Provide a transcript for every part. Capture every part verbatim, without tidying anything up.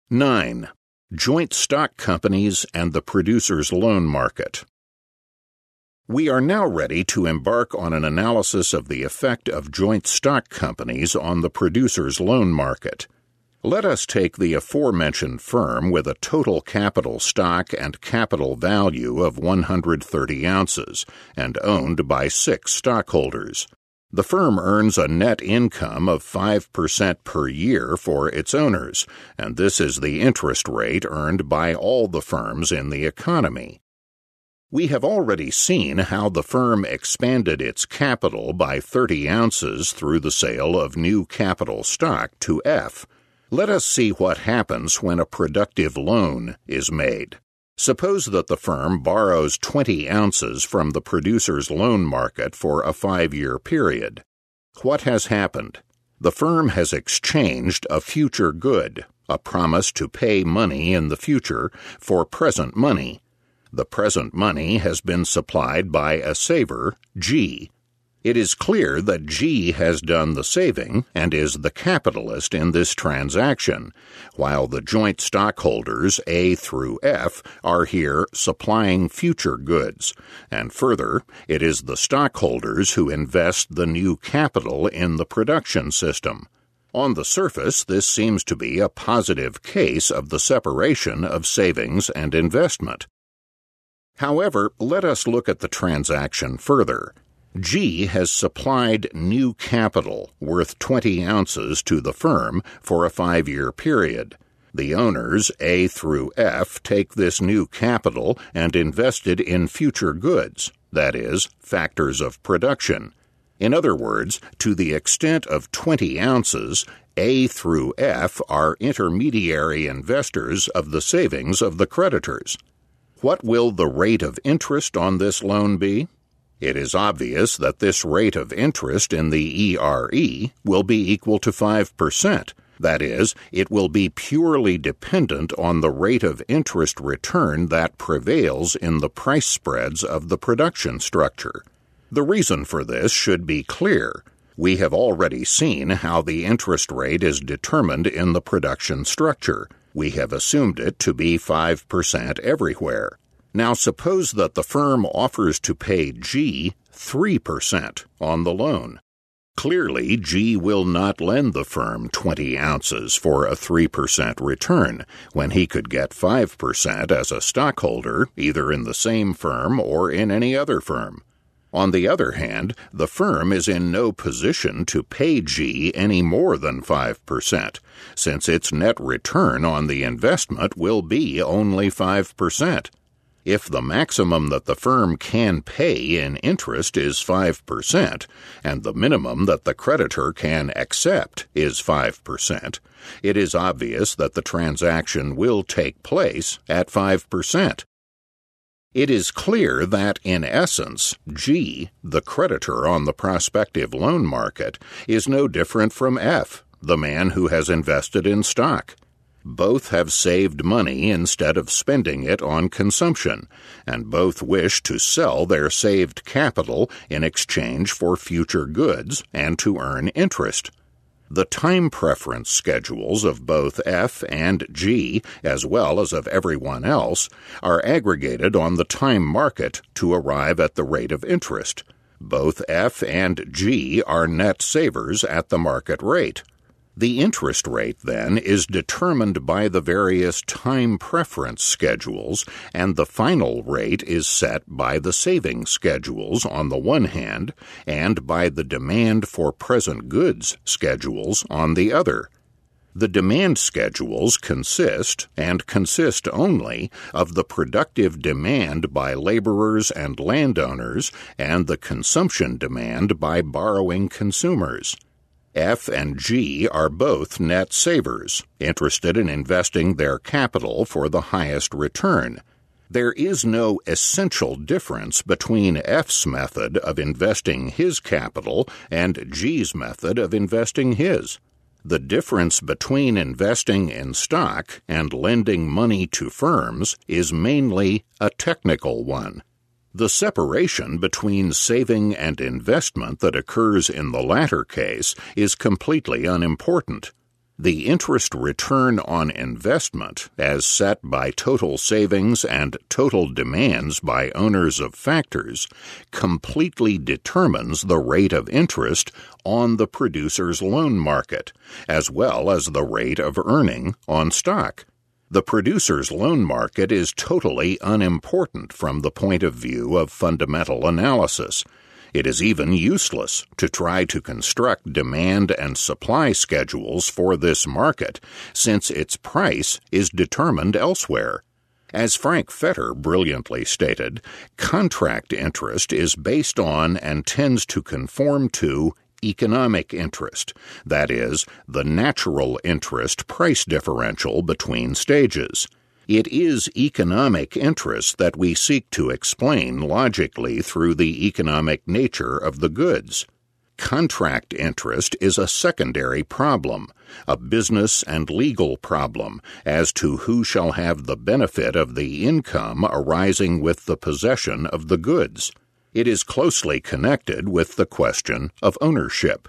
nine. Joint stock companies and the producer's loan market. We are now ready to embark on an analysis of the effect of joint stock companies on the producer's loan market. Let us take the aforementioned firm with a total capital stock and capital value of one hundred thirty ounces and owned by six stockholders. The firm earns a net income of five percent per year for its owners, and this is the interest rate earned by all the firms in the economy. We have already seen how the firm expanded its capital by thirty ounces through the sale of new capital stock to F. Let us see what happens when a productive loan is made. Suppose that the firm borrows twenty ounces from the producer's loan market for a five-year period. What has happened? The firm has exchanged a future good, a promise to pay money in the future, for present money. The present money has been supplied by a saver, G. It is clear that G has done the saving and is the capitalist in this transaction, while the joint stockholders A through F are here supplying future goods, and further, it is the stockholders who invest the new capital in the production system. On the surface, this seems to be a positive case of the separation of savings and investment. However, let us look at the transaction further. G has supplied new capital worth twenty ounces to the firm for a five-year period. The owners, A through F, take this new capital and invest it in future goods, that is, factors of production. In other words, to the extent of twenty ounces, A through F are intermediary investors of the savings of the creditors. What will the rate of interest on this loan be? It is obvious that this rate of interest in the E R E will be equal to five percent. That is, it will be purely dependent on the rate of interest return that prevails in the price spreads of the production structure. The reason for this should be clear. We have already seen how the interest rate is determined in the production structure. We have assumed it to be five percent everywhere. Now suppose that the firm offers to pay G three percent on the loan. Clearly, G will not lend the firm twenty ounces for a three percent return, when he could get five percent as a stockholder, either in the same firm or in any other firm. On the other hand, the firm is in no position to pay G any more than five percent, since its net return on the investment will be only five percent. If the maximum that the firm can pay in interest is five percent, and the minimum that the creditor can accept is five percent, it is obvious that the transaction will take place at five percent. It is clear that, in essence, G, the creditor on the prospective loan market, is no different from F, the man who has invested in stock. Both have saved money instead of spending it on consumption, and both wish to sell their saved capital in exchange for future goods and to earn interest. The time preference schedules of both F and G, as well as of everyone else, are aggregated on the time market to arrive at the rate of interest. Both F and G are net savers at the market rate. The interest rate, then, is determined by the various time preference schedules, and the final rate is set by the saving schedules on the one hand and by the demand for present goods schedules on the other. The demand schedules consist, and consist only, of the productive demand by laborers and landowners and the consumption demand by borrowing consumers. F and G are both net savers, interested in investing their capital for the highest return. There is no essential difference between F's method of investing his capital and G's method of investing his. The difference between investing in stock and lending money to firms is mainly a technical one. The separation between saving and investment that occurs in the latter case is completely unimportant. The interest return on investment, as set by total savings and total demands by owners of factors, completely determines the rate of interest on the producer's loan market, as well as the rate of earning on stock. The producer's loan market is totally unimportant from the point of view of fundamental analysis. It is even useless to try to construct demand and supply schedules for this market, since its price is determined elsewhere. As Frank Fetter brilliantly stated, contract interest is based on and tends to conform to economic interest, that is, the natural interest price differential between stages. It is economic interest that we seek to explain logically through the economic nature of the goods. Contract interest is a secondary problem, a business and legal problem as to who shall have the benefit of the income arising with the possession of the goods. It is closely connected with the question of ownership.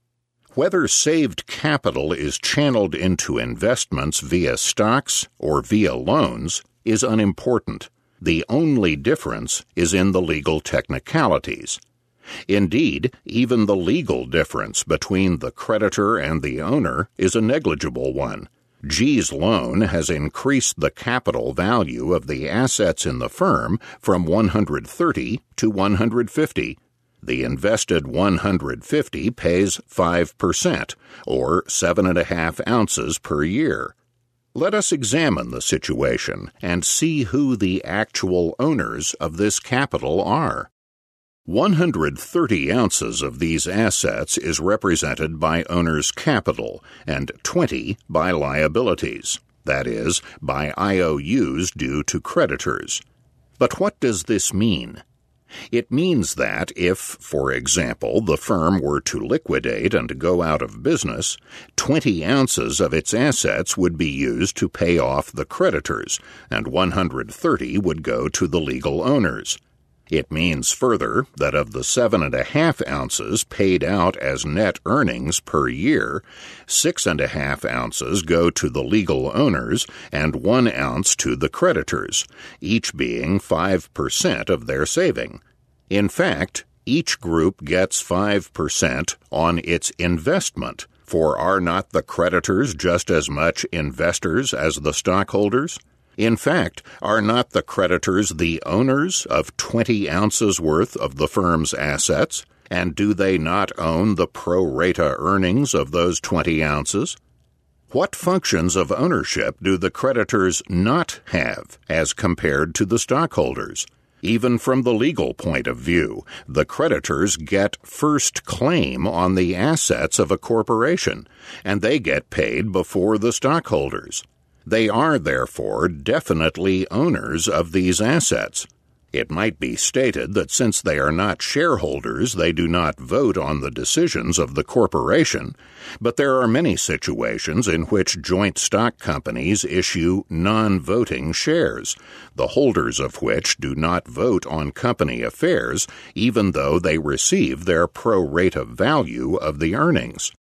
Whether saved capital is channeled into investments via stocks or via loans is unimportant. The only difference is in the legal technicalities. Indeed, even the legal difference between the creditor and the owner is a negligible one. G's loan has increased the capital value of the assets in the firm from one hundred thirty to one hundred fifty. The invested one hundred fifty pays five percent, or seven and a half ounces per year. Let us examine the situation and see who the actual owners of this capital are. one hundred thirty ounces of these assets is represented by owner's capital and twenty by liabilities, that is, by I O Us due to creditors. But what does this mean? It means that if, for example, the firm were to liquidate and go out of business, twenty ounces of its assets would be used to pay off the creditors, and one hundred thirty would go to the legal owners. It means further that of the seven and a half ounces paid out as net earnings per year, six and a half ounces go to the legal owners and one ounce to the creditors, each being five percent of their saving. In fact, each group gets five percent on its investment, for are not the creditors just as much investors as the stockholders? In fact, are not the creditors the owners of twenty ounces worth of the firm's assets, and do they not own the pro rata earnings of those twenty ounces? What functions of ownership do the creditors not have as compared to the stockholders? Even from the legal point of view, the creditors get first claim on the assets of a corporation, and they get paid before the stockholders. They are, therefore, definitely owners of these assets. It might be stated that since they are not shareholders, they do not vote on the decisions of the corporation, but there are many situations in which joint stock companies issue non-voting shares, the holders of which do not vote on company affairs, even though they receive their pro rata value of the earnings.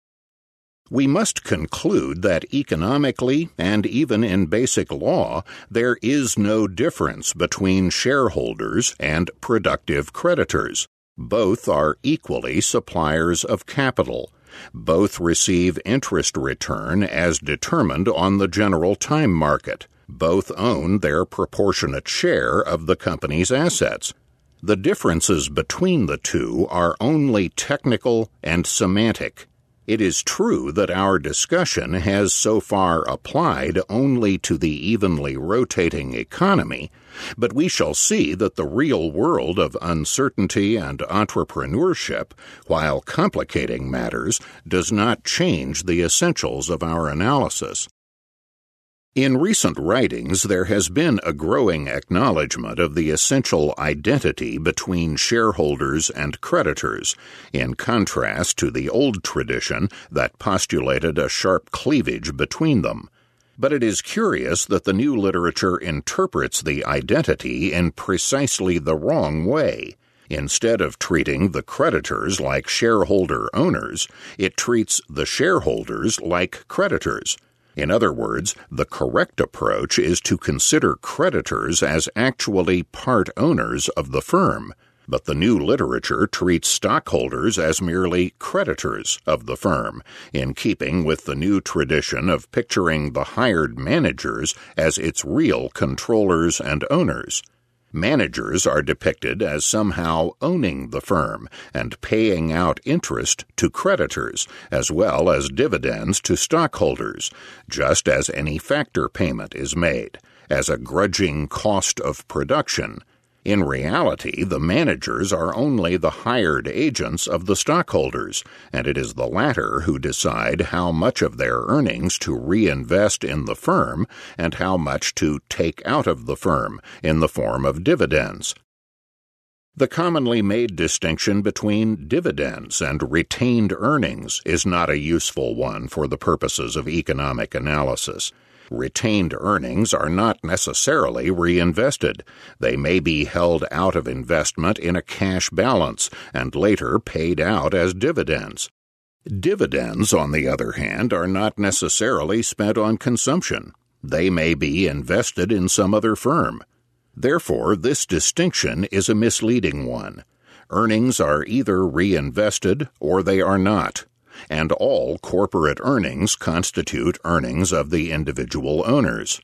We must conclude that economically and even in basic law, there is no difference between shareholders and productive creditors. Both are equally suppliers of capital. Both receive interest return as determined on the general time market. Both own their proportionate share of the company's assets. The differences between the two are only technical and semantic. It is true that our discussion has so far applied only to the evenly rotating economy, but we shall see that the real world of uncertainty and entrepreneurship, while complicating matters, does not change the essentials of our analysis. In recent writings, there has been a growing acknowledgment of the essential identity between shareholders and creditors, in contrast to the old tradition that postulated a sharp cleavage between them. But it is curious that the new literature interprets the identity in precisely the wrong way. Instead of treating the creditors like shareholder owners, it treats the shareholders like creditors. In other words, the correct approach is to consider creditors as actually part owners of the firm, but the new literature treats stockholders as merely creditors of the firm, in keeping with the new tradition of picturing the hired managers as its real controllers and owners. Managers are depicted as somehow owning the firm and paying out interest to creditors, as well as dividends to stockholders, just as any factor payment is made, as a grudging cost of production. In reality, the managers are only the hired agents of the stockholders, and it is the latter who decide how much of their earnings to reinvest in the firm and how much to take out of the firm in the form of dividends. The commonly made distinction between dividends and retained earnings is not a useful one for the purposes of economic analysis. Retained earnings are not necessarily reinvested. They may be held out of investment in a cash balance and later paid out as dividends. Dividends, on the other hand, are not necessarily spent on consumption. They may be invested in some other firm. Therefore, this distinction is a misleading one. Earnings are either reinvested or they are not, and all corporate earnings constitute earnings of the individual owners.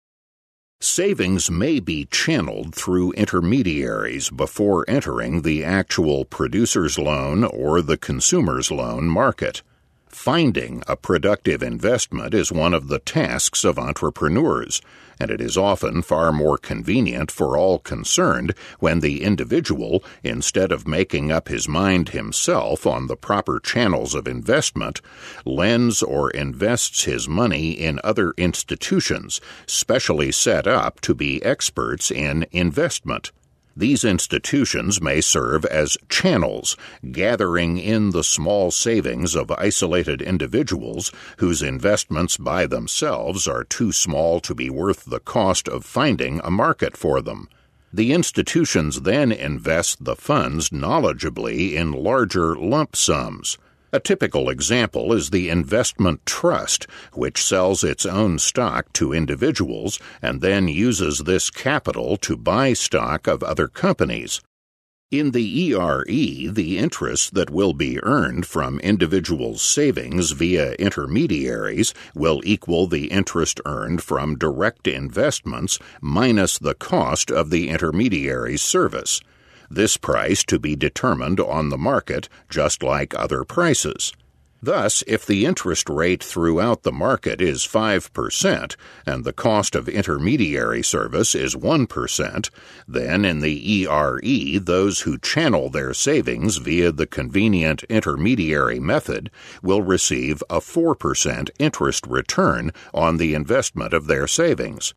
Savings may be channeled through intermediaries before entering the actual producer's loan or the consumer's loan market. Finding a productive investment is one of the tasks of entrepreneurs, and it is often far more convenient for all concerned when the individual, instead of making up his mind himself on the proper channels of investment, lends or invests his money in other institutions specially set up to be experts in investment. These institutions may serve as channels, gathering in the small savings of isolated individuals whose investments by themselves are too small to be worth the cost of finding a market for them. The institutions then invest the funds knowledgeably in larger lump sums. A typical example is the investment trust, which sells its own stock to individuals and then uses this capital to buy stock of other companies. In the E R E, the interest that will be earned from individuals' savings via intermediaries will equal the interest earned from direct investments minus the cost of the intermediary's service. This price to be determined on the market, just like other prices. Thus, if the interest rate throughout the market is five percent and the cost of intermediary service is one percent, then in the E R E, those who channel their savings via the convenient intermediary method will receive a four percent interest return on the investment of their savings.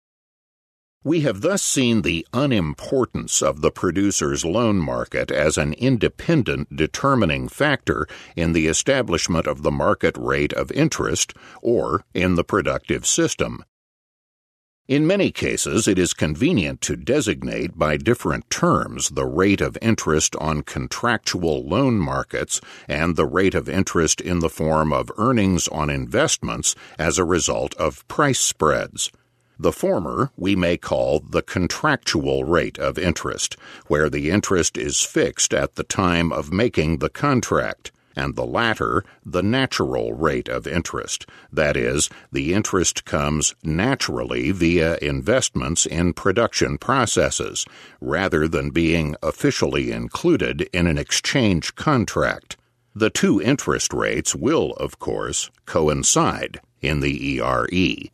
We have thus seen the unimportance of the producer's loan market as an independent determining factor in the establishment of the market rate of interest or in the productive system. In many cases, it is convenient to designate by different terms the rate of interest on contractual loan markets and the rate of interest in the form of earnings on investments as a result of price spreads. The former we may call the contractual rate of interest, where the interest is fixed at the time of making the contract, and the latter the natural rate of interest, that is, the interest comes naturally via investments in production processes, rather than being officially included in an exchange contract. The two interest rates will, of course, coincide in the E R E.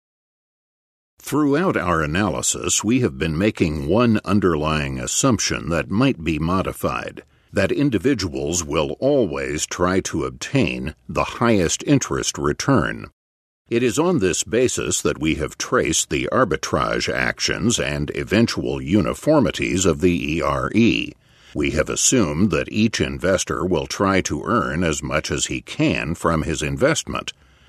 Throughout our analysis, we have been making one underlying assumption that might be modified, that individuals will always try to obtain the highest interest return. It is on this basis that we have traced the arbitrage actions and eventual uniformities of the E R E. We have assumed that each investor will try to earn as much as he can from his investment.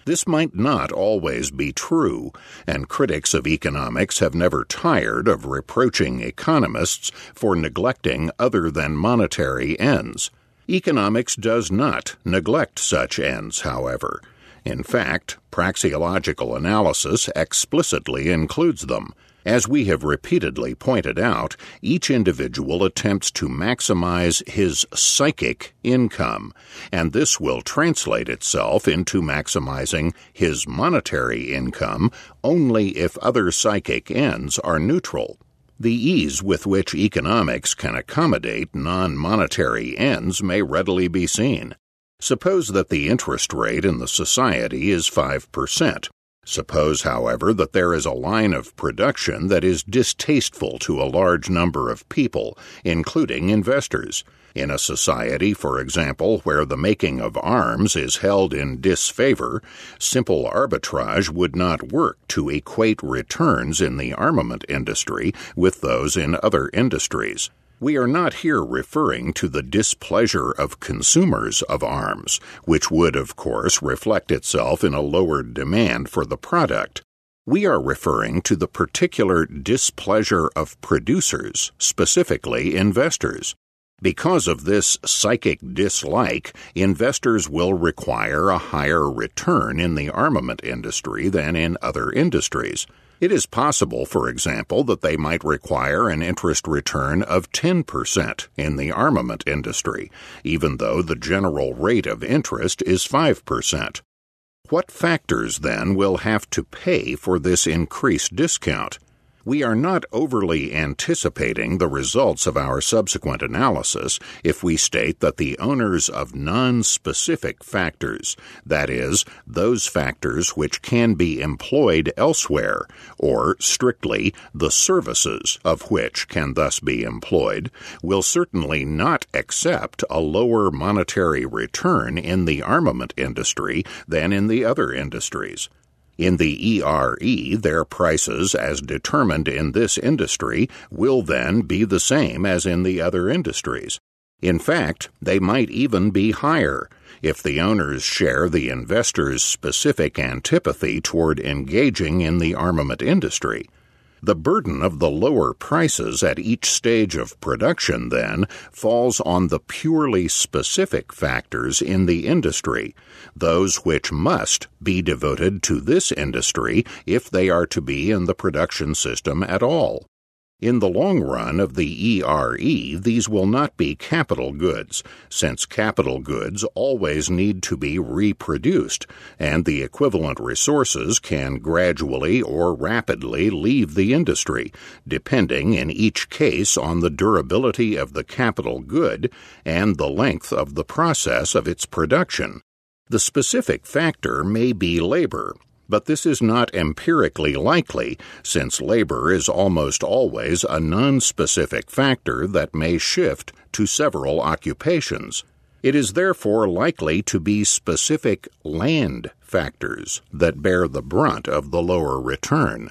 This might not always be true, and critics of economics have never tired of reproaching economists for neglecting other than monetary ends. Economics does not neglect such ends, however. In fact, praxeological analysis explicitly includes them. As we have repeatedly pointed out, each individual attempts to maximize his psychic income, and this will translate itself into maximizing his monetary income only if other psychic ends are neutral. The ease with which economics can accommodate non-monetary ends may readily be seen. Suppose that the interest rate in the society is five percent. Suppose, however, that there is a line of production that is distasteful to a large number of people, including investors. In a society, for example, where the making of arms is held in disfavor, simple arbitrage would not work to equate returns in the armament industry with those in other industries. We are not here referring to the displeasure of consumers of arms, which would, of course, reflect itself in a lowered demand for the product. We are referring to the particular displeasure of producers, specifically investors. Because of this psychic dislike, investors will require a higher return in the armament industry than in other industries. It is possible, for example, that they might require an interest return of ten percent in the armament industry, even though the general rate of interest is five percent. What factors, then, will have to pay for this increased discount? We are not overly anticipating the results of our subsequent analysis if we state that the owners of non-specific factors, that is, those factors which can be employed elsewhere, or, strictly, the services of which can thus be employed, will certainly not accept a lower monetary return in the armament industry than in the other industries. In the E R E, their prices as determined in this industry will then be the same as in the other industries. In fact, they might even be higher if the owners share the investors' specific antipathy toward engaging in the armament industry. The burden of the lower prices at each stage of production, then, falls on the purely specific factors in the industry, those which must be devoted to this industry if they are to be in the production system at all. In the long run of the E R E, these will not be capital goods, since capital goods always need to be reproduced, and the equivalent resources can gradually or rapidly leave the industry, depending in each case on the durability of the capital good and the length of the process of its production. The specific factor may be labor, but this is not empirically likely, since labor is almost always a non-specific factor that may shift to several occupations. It is therefore likely to be specific land factors that bear the brunt of the lower return.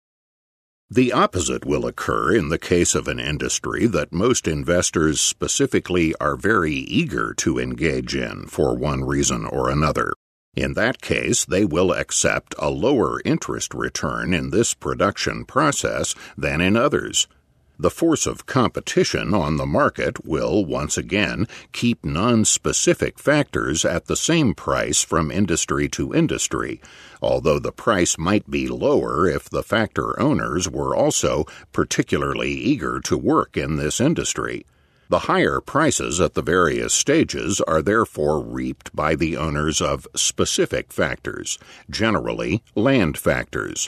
The opposite will occur in the case of an industry that most investors specifically are very eager to engage in for one reason or another. In that case, they will accept a lower interest return in this production process than in others. The force of competition on the market will, once again, keep non-specific factors at the same price from industry to industry, although the price might be lower if the factor owners were also particularly eager to work in this industry. The higher prices at the various stages are therefore reaped by the owners of specific factors, generally land factors.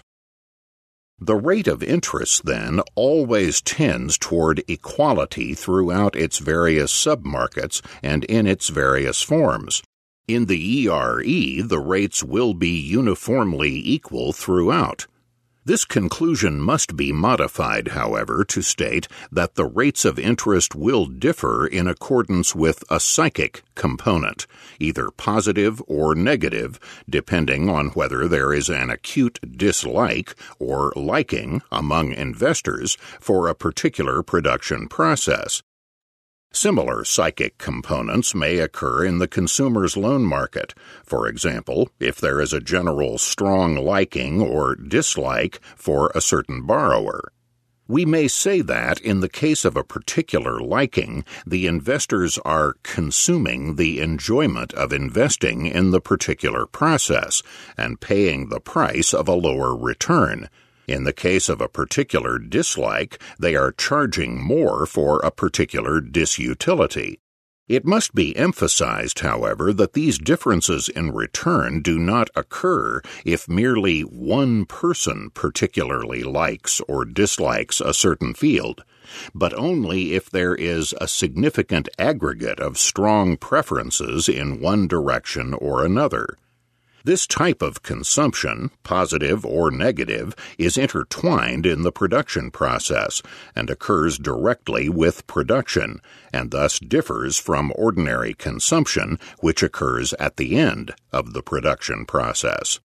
The rate of interest, then, always tends toward equality throughout its various submarkets and in its various forms. In the E R E, the rates will be uniformly equal throughout. This conclusion must be modified, however, to state that the rates of interest will differ in accordance with a psychic component, either positive or negative, depending on whether there is an acute dislike or liking among investors for a particular production process. Similar psychic components may occur in the consumer's loan market. For example, if there is a general strong liking or dislike for a certain borrower. We may say that, in the case of a particular liking, the investors are consuming the enjoyment of investing in the particular process and paying the price of a lower return. In the case of a particular dislike, they are charging more for a particular disutility. It must be emphasized, however, that these differences in return do not occur if merely one person particularly likes or dislikes a certain field, but only if there is a significant aggregate of strong preferences in one direction or another. This type of consumption, positive or negative, is intertwined in the production process and occurs directly with production, and thus differs from ordinary consumption, which occurs at the end of the production process.